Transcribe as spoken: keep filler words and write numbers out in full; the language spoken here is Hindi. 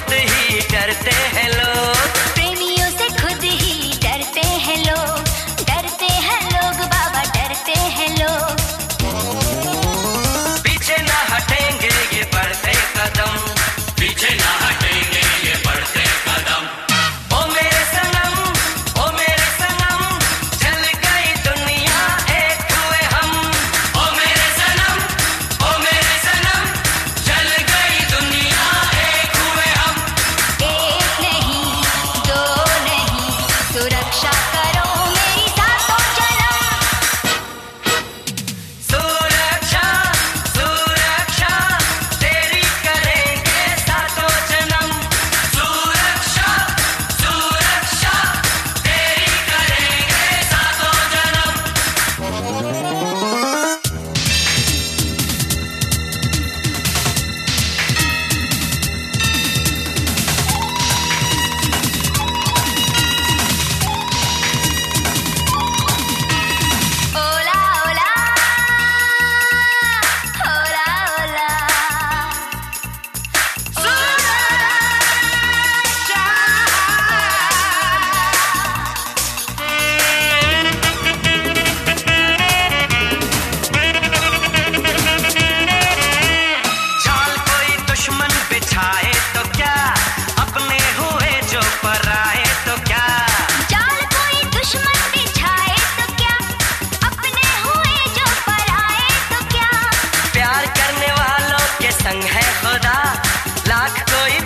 खुद ही डरते हैं लोग, प्रेमियों से खुद ही डरते हैं लोग, डरते हैं लोग बाबा, डरते हैं लोग। पीछे ना हटेंगे ये बढ़ते कदम, पीछे ना हटेंगे ये बढ़ते कदम। ओ मेरे सनम, ओ मेरे सनम, चल गई दुनिया एक हुए हम। ओ मेरे सनम, ओ मेरे सनम, चल गई दुनिया एक हुए हम। एक नहीं दो नहीं, सुरक्षा करो मेरी सातों जन्म। सुरक्षा सुरक्षा तेरी करेंगे सातों जन्म, सुरक्षा सुरक्षा तेरी करेंगे सातों जन्म। ओला ओला ओला ओला, जाल कोई दुश्मन बिछाए तो क्या, अपने हुए जो पराए तो क्या। जाल कोई दुश्मन बिछाए तो क्या, अपने हुए जो पराए तो क्या। प्यार करने वालों के संग है खुदा, लाख कोई